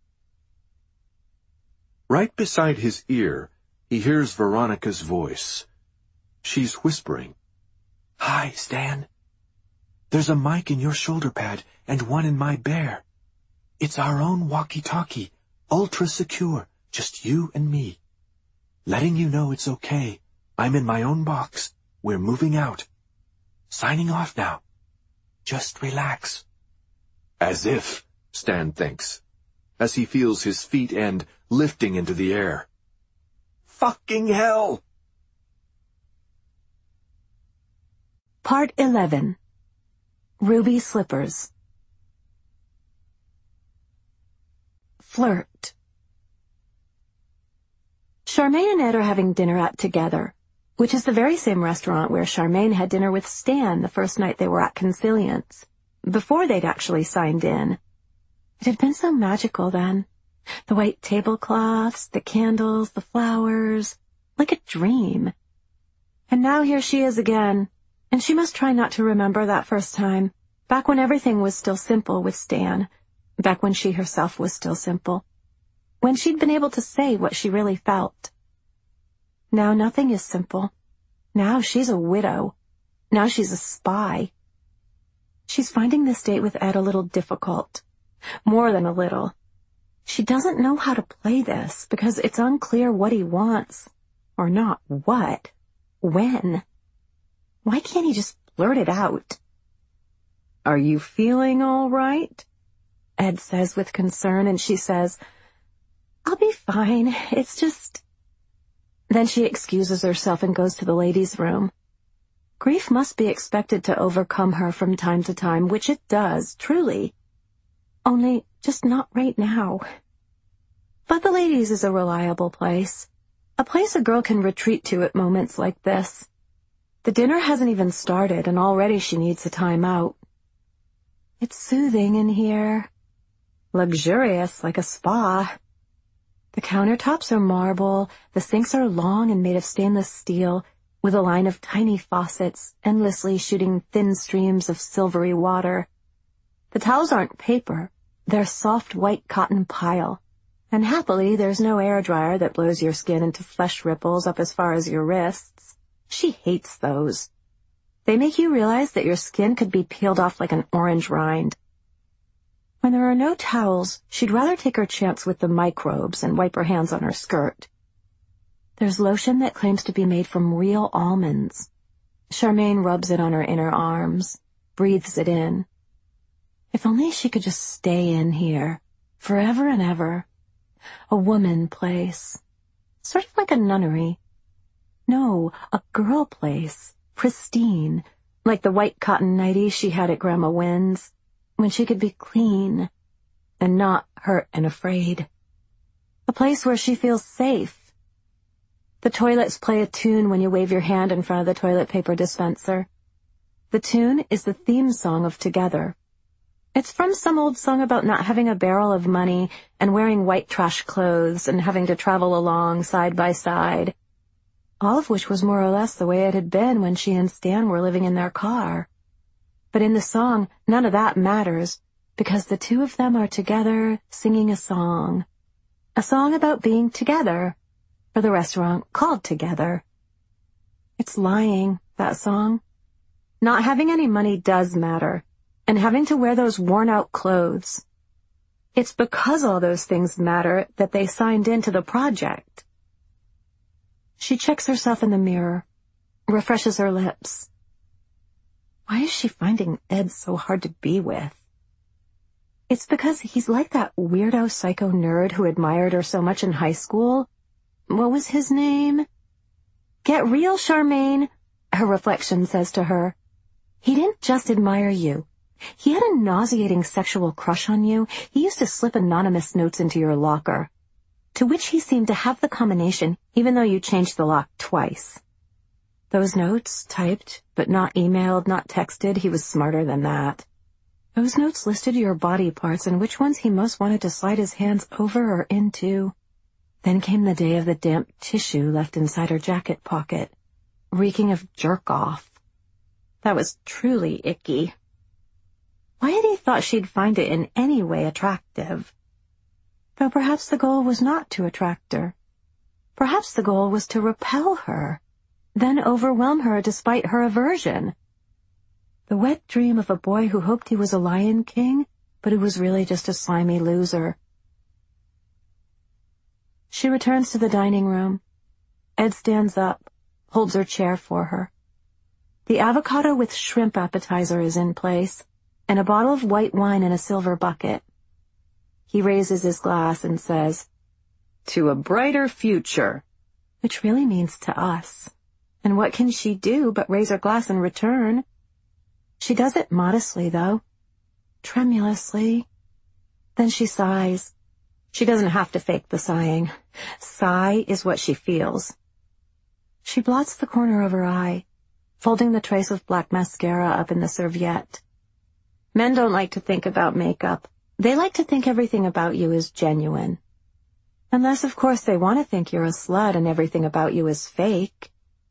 Right beside his ear, he hears Veronica's voice. She's whispering. "Hi, Stan. There's a mic in your shoulder pad and one in my bear. It's our own walkie-talkie, ultra secure, just you and me. Letting you know it's okay. I'm in my own box. We're moving out. Signing off now. Just relax." As if, Stan thinks, as he feels his feet end lifting into the air. Fucking hell! Part eleven. Ruby Slippers. Flirt. Charmaine and Ed are having dinner out together, which is the very same restaurant where Charmaine had dinner with Stan the first night they were at Consilience, before they'd actually signed in. It had been so magical then. The white tablecloths, the candles, the flowers, like a dream. And now here she is again, and she must try not to remember that first time, back when everything was still simple with Stan, back when she herself was still simple, when she'd been able to say what she really felt. Now nothing is simple. Now she's a widow. Now she's a spy. She's finding this date with Ed a little difficult. More than a little. She doesn't know how to play this because it's unclear what he wants. Or not what. When. Why can't he just blurt it out? "Are you feeling all right?" Ed says with concern, and she says, "I'll be fine. It's just..." Then she excuses herself and goes to the ladies' room. Grief must be expected to overcome her from time to time, which it does, truly. Only just not right now. But the ladies is a reliable place. A place a girl can retreat to at moments like this. The dinner hasn't even started, and already she needs a time out. It's soothing in here. Luxurious, like a spa. The countertops are marble, the sinks are long and made of stainless steel, with a line of tiny faucets endlessly shooting thin streams of silvery water. The towels aren't paper, they're soft white cotton pile, and happily there's no air dryer that blows your skin into flesh ripples up as far as your wrists. She hates those. They make you realize that your skin could be peeled off like an orange rind. When there are no towels, she'd rather take her chance with the microbes and wipe her hands on her skirt. There's lotion that claims to be made from real almonds. Charmaine rubs it on her inner arms, breathes it in. If only she could just stay in here, forever and ever. A woman place. Sort of like a nunnery. No, a girl place. Pristine. Like the white cotton nighties she had at Grandma Wynn's, when she could be clean and not hurt and afraid. A place where she feels safe. The toilets play a tune when you wave your hand in front of the toilet paper dispenser. The tune is the theme song of Together. It's from some old song about not having a barrel of money and wearing white trash clothes and having to travel along side by side. All of which was more or less the way it had been when she and Stan were living in their car. But in the song, none of that matters, because the two of them are together singing a song. A song about being together. For the restaurant called Together. It's lying, that song. Not having any money does matter, and having to wear those worn-out clothes. It's because all those things matter that they signed into the project. She checks herself in the mirror, refreshes her lips. Why is she finding Ed so hard to be with? It's because he's like that weirdo psycho nerd who admired her so much in high school. What was his name? Get real, Charmaine, her reflection says to her. He didn't just admire you. He had a nauseating sexual crush on you. He used to slip anonymous notes into your locker, to which he seemed to have the combination, even though you changed the lock twice. Those notes, typed, but not emailed, not texted, he was smarter than that. Those notes listed your body parts and which ones he most wanted to slide his hands over or into. Then came the day of the damp tissue left inside her jacket pocket, reeking of jerk-off. That was truly icky. Why had he thought she'd find it in any way attractive? Though perhaps the goal was not to attract her. Perhaps the goal was to repel her, then overwhelm her despite her aversion. The wet dream of a boy who hoped he was a Lion King, but who was really just a slimy loser. She returns to the dining room. Ed stands up, holds her chair for her. The avocado with shrimp appetizer is in place, and a bottle of white wine in a silver bucket. He raises his glass and says, "To a brighter future," which really means to us. And what can she do but raise her glass in return? She does it modestly, though, tremulously. Then she sighs. She doesn't have to fake the sighing. Sigh is what she feels. She blots the corner of her eye, folding the trace of black mascara up in the serviette. Men don't like to think about makeup. They like to think everything about you is genuine. Unless, of course, they want to think you're a slut and everything about you is fake.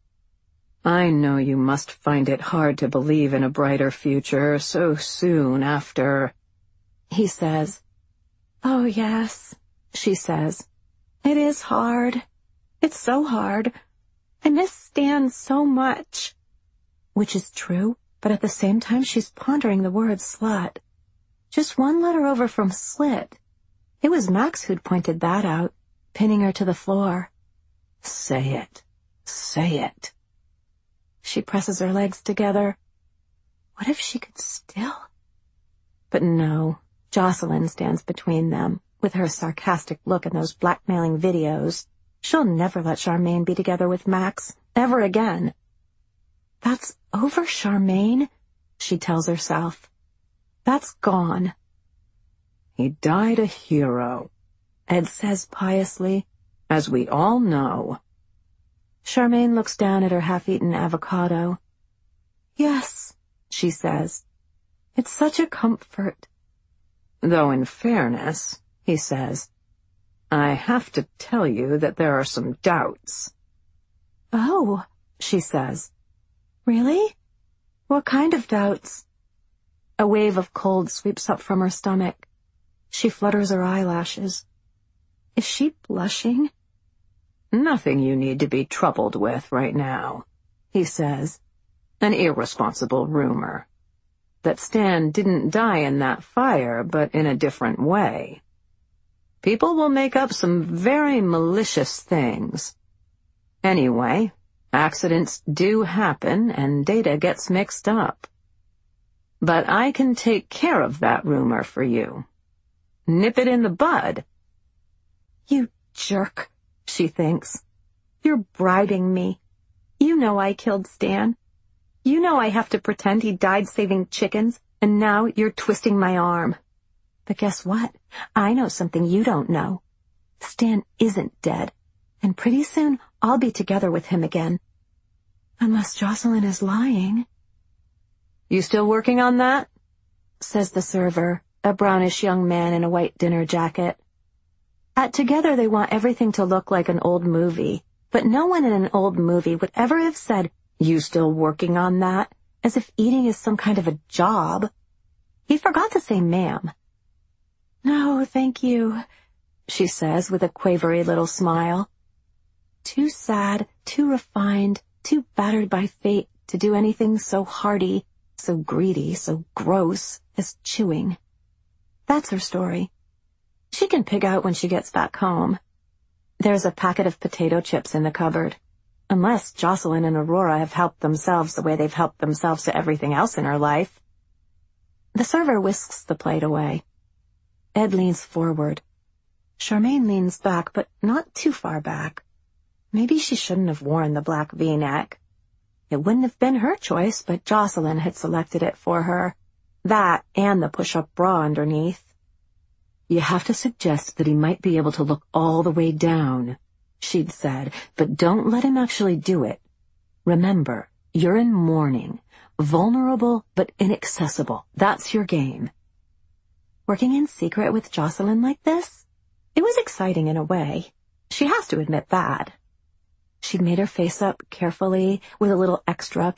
"I know you must find it hard to believe in a brighter future so soon after," he says. "Oh, yes," she says. "It is hard. It's so hard. I miss Stan so much." Which is true, but at the same time she's pondering the word slut. Just one letter over from slit. It was Max who'd pointed that out, pinning her to the floor. Say it. Say it. She presses her legs together. What if she could still? But no, Jocelyn stands between them, with her sarcastic look and those blackmailing videos. She'll never let Charmaine be together with Max, ever again. That's over, Charmaine, she tells herself. That's gone. "He died a hero," Ed says piously, "as we all know." Charmaine looks down at her half-eaten avocado. "Yes," she says. "It's such a comfort." "Though in fairness," he says, "I have to tell you that there are some doubts." "Oh," she says. "Really? What kind of doubts?" A wave of cold sweeps up from her stomach. She flutters her eyelashes. Is she blushing? "Nothing you need to be troubled with right now," he says. "An irresponsible rumor. That Stan didn't die in that fire, but in a different way. People will make up some very malicious things. Anyway, accidents do happen and data gets mixed up. But I can take care of that rumor for you. Nip it in the bud." "You jerk," she thinks. "You're bribing me. You know I killed Stan. You know I have to pretend he died saving chickens, and now you're twisting my arm. But guess what? I know something you don't know. Stan isn't dead, and pretty soon I'll be together with him again. Unless Jocelyn is lying." "You still working on that?" says the server, a brownish young man in a white dinner jacket. At Together they want everything to look like an old movie, but no one in an old movie would ever have said, "You still working on that?" as if eating is some kind of a job. He forgot to say ma'am. "No, thank you," she says with a quavery little smile. Too sad, too refined, too battered by fate to do anything so hearty, so greedy, so gross as chewing. That's her story. She can pig out when she gets back home. There's a packet of potato chips in the cupboard. Unless Jocelyn and Aurora have helped themselves the way they've helped themselves to everything else in her life. The server whisks the plate away. Ed leans forward. Charmaine leans back, but not too far back. Maybe she shouldn't have worn the black V-neck. It wouldn't have been her choice, but Jocelyn had selected it for her. That and the push-up bra underneath. "You have to suggest that he might be able to look all the way down," she'd said, "but don't let him actually do it. Remember, You're in mourning, vulnerable but inaccessible. That's your game. Working in secret with Jocelyn like this? It was exciting in a way. She has to admit that. She'd made her face up carefully with a little extra